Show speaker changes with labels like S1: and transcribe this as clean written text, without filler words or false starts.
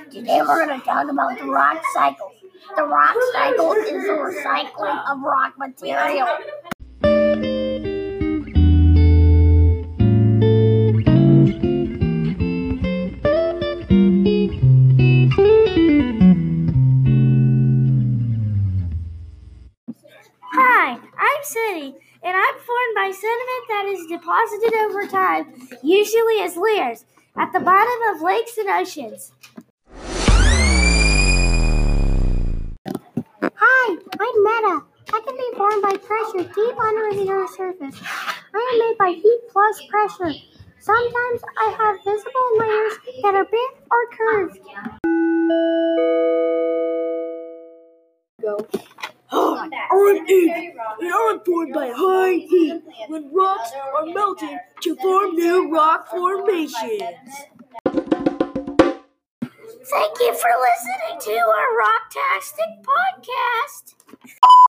S1: Today we're going to talk about the rock cycle. The rock cycle is the recycling of rock material.
S2: Hi, I'm Sunny, and I'm formed by sediment that is deposited over time, usually as layers, at the bottom of lakes and oceans.
S3: Hi, I'm Meta. I can be formed by pressure deep under the Earth's surface. I am made by heat plus pressure. Sometimes I have visible layers that are bent or curved.
S4: I'm Eve, and I'm formed by high heat when rocks are melting to form new rock formations.
S1: Thank you for listening to our Rocktastic podcast.